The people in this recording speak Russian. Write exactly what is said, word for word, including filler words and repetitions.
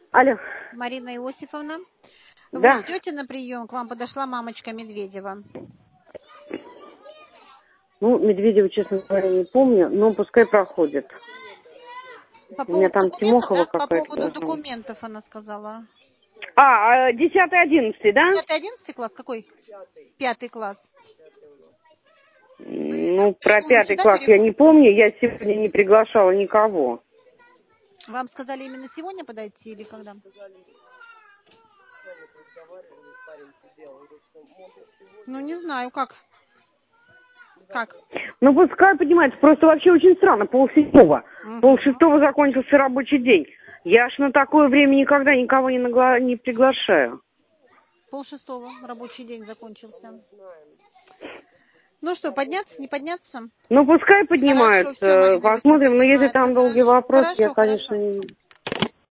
Алло. Марина Иосифовна, вы Да. ждете на прием? К вам подошла мамочка Медведева. Ну, Медведева, честно говоря, не помню, но пускай проходит. По У меня поводу там Тимохова документов, да? По какая-то поводу должна быть. документов она сказала. А, десятый, одиннадцатый, да? Десятый, одиннадцатый класс? Какой? Пятый класс. Ну, про Школу пятый сюда класс я не переводите? помню, я сегодня не приглашала никого. Вам сказали именно сегодня подойти или когда? Ну, не знаю, как. Как? Ну, пускай поднимается, просто вообще очень странно, полседьмого. Угу. Полшестого закончился рабочий день. Я ж на такое время никогда никого не, нагла... не приглашаю. Пол шестого рабочий день закончился. Ну что, подняться, не подняться? Ну, пускай Хорошо, все, поднимаются, Марина Иосифовна, посмотрим, но если поднимается. там долгий Хорошо, вопрос, я, хорошо, конечно, хорошо. не...